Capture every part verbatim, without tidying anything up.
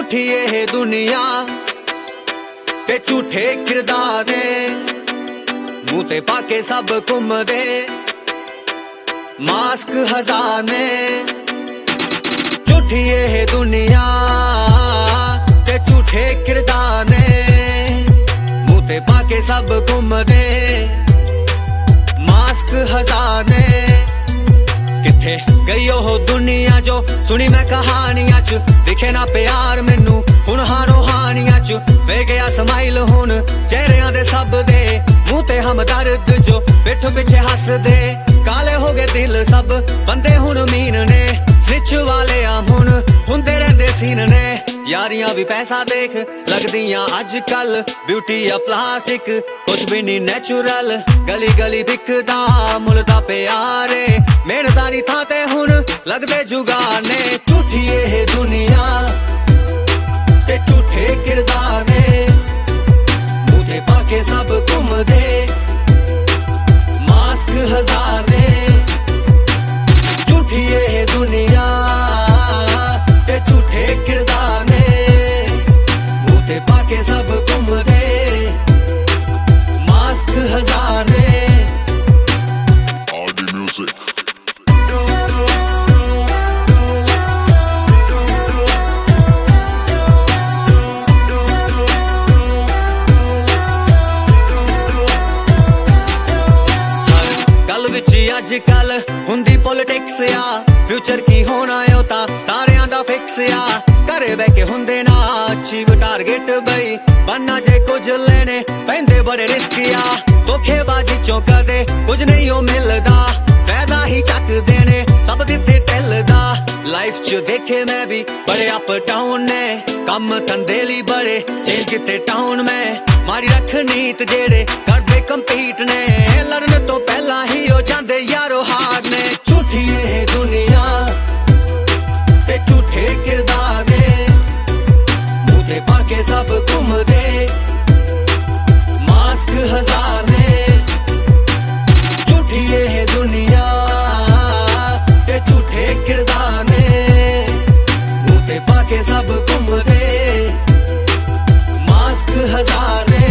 झूठी ये दुनिया ते झूठे किरदार ने मुंह ते पाके सब घूमदे मास्क हजार ने। झूठी ये दुनिया ते झूठे किरदार ने मुंह ते पाके सब घूमदे मास्क हजार ने। किथे गई ओह दुनिया जो सुनी मैं कहानियां च दिखे ना प्यार मैनू हुण हारो हानियां च वे गया समाइल हुण चेहरियां दे सब दे मुंह ते हमदर्द जो पिठ पिछे हसदे काले हो गए दिल सब बंदे हुण मीन ने स्विच वाले आ हुण हुंदे रहिंदे सीन ने। यारियां भी पैसा देख लगदियां अजकल ब्यूटी या प्लास्टिक कुछ भी नहीं नेचुरल गली गली बिकदा मुल दा प्यारे मेहनतां दी थां ते हुण लगदे जुगाने। झूठी ये दुनिया ते झूठे किरदार ने मुंह ते पाके सब घूमदे मास्क हजार ने। झूठी ये दुनिया ते झूठे किरदार ने मुंह ते पाके सब घूमदे मास्क हजार ने। Audi Music अजकल हुंदी पॉलिटिक्स आ फ्यूचर की होना है ता तारियां दा फिक्स आ घरे बह के हुंदे ना अचीव टारगेट बई बनना जे कुछ लेने पैंदे बड़े रिस्क आ धोखेबाजी चों कदे कुछ नहीं ओ मिलदा फायदा ही चक देने सब दित्ते टिलदा। लाइफ च देखे मैं भी बड़े अप डाउन ने कम धंधे बड़े चेंज किते टाउन में मारी रख नीत जेड़े करदे कंपीट ने लड़न तो पहला ही हो जांदे यारो हार ने। झूठी ये दुनिया ते झूठे किरदार ने मुंह ते पाके सब घूमदे मास्क हजार ने। झूठी ये दुनिया ते झूठे किरदार ने मुंह ते पाके सब घूमदे मास्क हजार ने।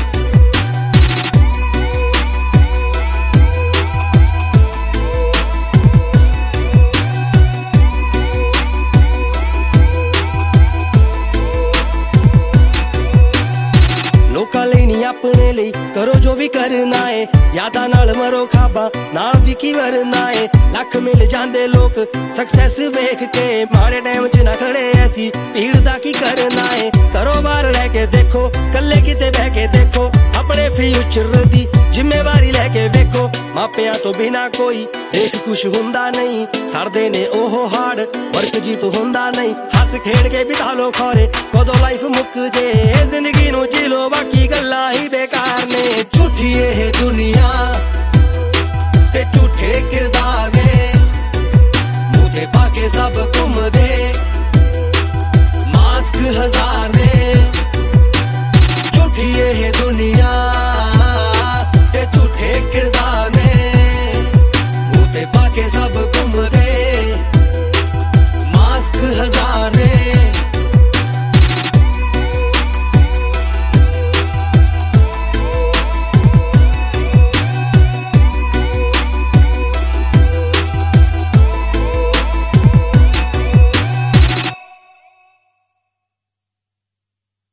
लोकां लई नहीं अपने लिए करो जो भी करना है यादां नाल मरो खाबा नाल भी की वरना है। लख मिल जांदे लोग सक्सेस वेख के माड़े टाइम च ना खड़े ऐसी भीड़ दा की करना है। कारोबार लेके देखो कल्ले किते बह के देखो अपने फ्यूचर दी जिम्मेवारी लेके वेखो मापियां तो बिना कोई देख खुश हुंदा नहीं सरदे ने ओहो हार्ड वर्क जी तो हुंदा नहीं हस खेड़ के बिता लो खौरे कदों लाइफ मुक जे जिंदगी नू जी लो बाकी गल्लां ही बेकार ने। झूठी ये दुनिया ते झूठे किरदार ने मुंह ते पाके सब घूमदे मास्क हजार ने।